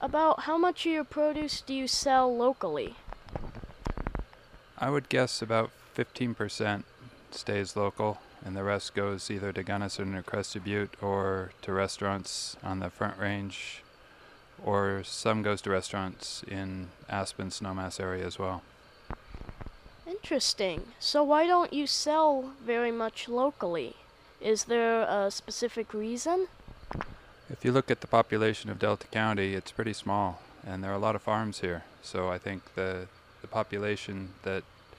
About how much of your produce do you sell locally? I would guess about 15% stays local, and the rest goes either to Gunnison or Crested Butte or to restaurants on the Front Range, or some goes to restaurants in Aspen, Snowmass area as well. Interesting. So why don't you sell very much locally? Is there a specific reason? If you look at the population of Delta County, it's pretty small, and there are a lot of farms here. So I think the population that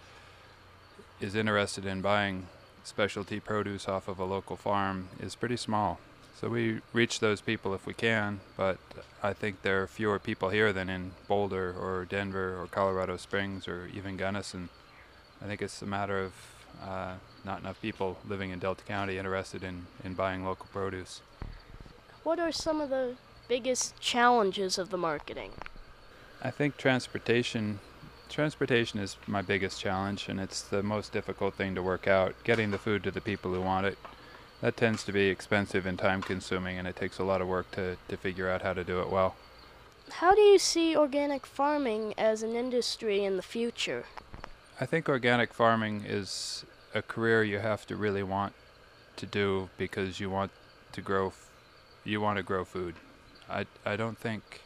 is interested in buying specialty produce off of a local farm is pretty small. So we reach those people if we can, but I think there are fewer people here than in Boulder or Denver or Colorado Springs or even Gunnison. I think it's a matter of not enough people living in Delta County interested in buying local produce. What are some of the biggest challenges of the marketing? I think transportation is my biggest challenge, and it's the most difficult thing to work out. Getting the food to the people who want it, that tends to be expensive and time consuming, and it takes a lot of work to figure out how to do it well. How do you see organic farming as an industry in the future? I think organic farming is a career you have to really want to do because you want to grow food. I don't think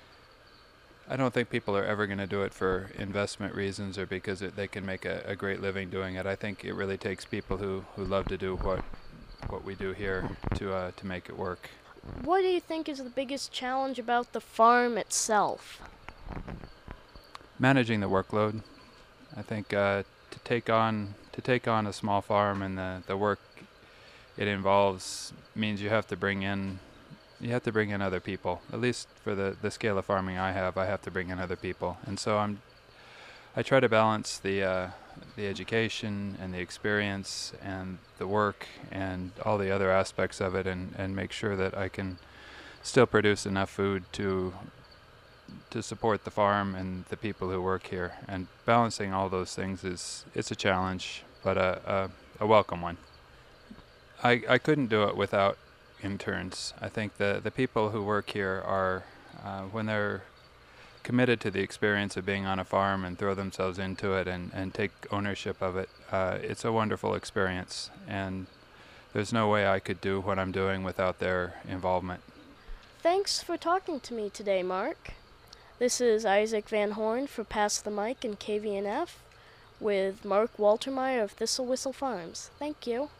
people are ever going to do it for investment reasons or because they can make a great living doing it. I think it really takes people who love to do what we do here to make it work. What do you think is the biggest challenge about the farm itself? Managing the workload. I think to take on a small farm and the work it involves means you have to bring in other people. At least for the scale of farming I have to bring in other people. And so I try to balance the education and the experience and the work and all the other aspects of it and make sure that I can still produce enough food to support the farm and the people who work here. And balancing all those things it's a challenge, but a welcome one. I couldn't do it without interns. I think the people who work here are, when they're committed to the experience of being on a farm and throw themselves into it and take ownership of it, it's a wonderful experience. And there's no way I could do what I'm doing without their involvement. Thanks for talking to me today, Mark. This is Isaac Van Horn for Pass the Mic and KVNF with Mark Waltermeyer of Thistle Whistle Farms. Thank you.